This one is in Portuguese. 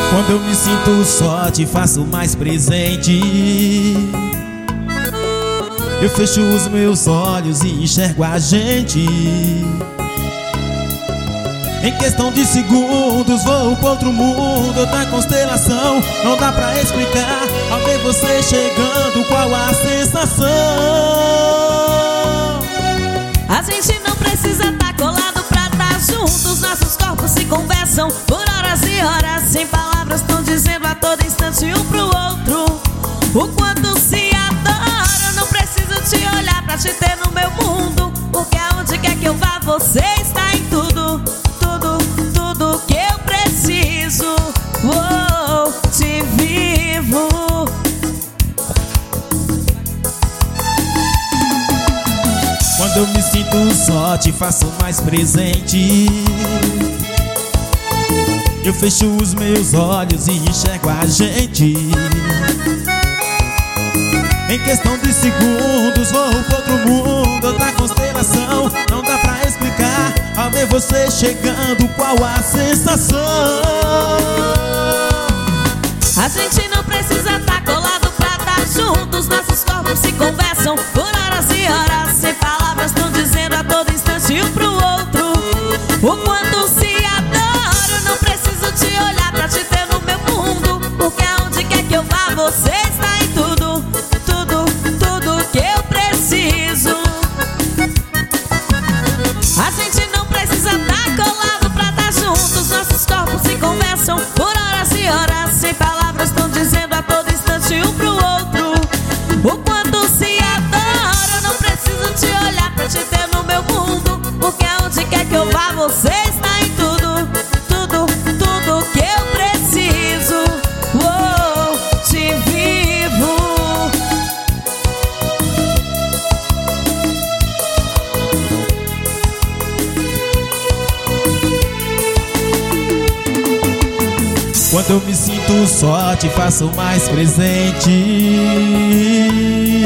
Quando eu me sinto só, te faço mais presente. Eu fecho os meus olhos e enxergo a gente. Em questão de segundos vou pra outro mundo, outra constelação. Não dá pra explicar. Ao ver você chegando, qual a sensação? A gente não precisa tá colado pra tá juntos. Nossos corpos se conversam por horas e horas. Sem palavras tão dizendo a todo instante um pro outro o quanto se adoram. Não preciso te olhar pra te ter no meu mundo, porque aonde quer que eu vá você está em tudo. Tudo que eu preciso. Te vivo. Quando eu me sinto só, te faço mais presente. Eu fecho os meus olhos e enxergo a gente. Em questão de segundos vou pra outro mundo, outra constelação. Não dá pra explicar. Ao ver você chegando, qual a sensação? A gente não precisa tá colado pra tá juntos. Nossos corpos se conversam por horas e horas. Sem palavras tão dizendo a todo instante um pro outro o quanto se adoram. Não preciso te olhar pra te ter no meu mundo, porque aonde quer que eu vá você está em tudo. Tudo que eu preciso. A gente não precisa tá colado pra tá juntos. Nossos corpos se conversam por horas e horas. Sem palavras tão dizendo a todo instante um pro outro o quanto se adoram. Não preciso te olhar pra te ter no meu mundo, porque aonde quer que eu vá você está em tudo. Tudo que eu preciso. Te vivo. Quando eu me sinto só, te faço mais presente.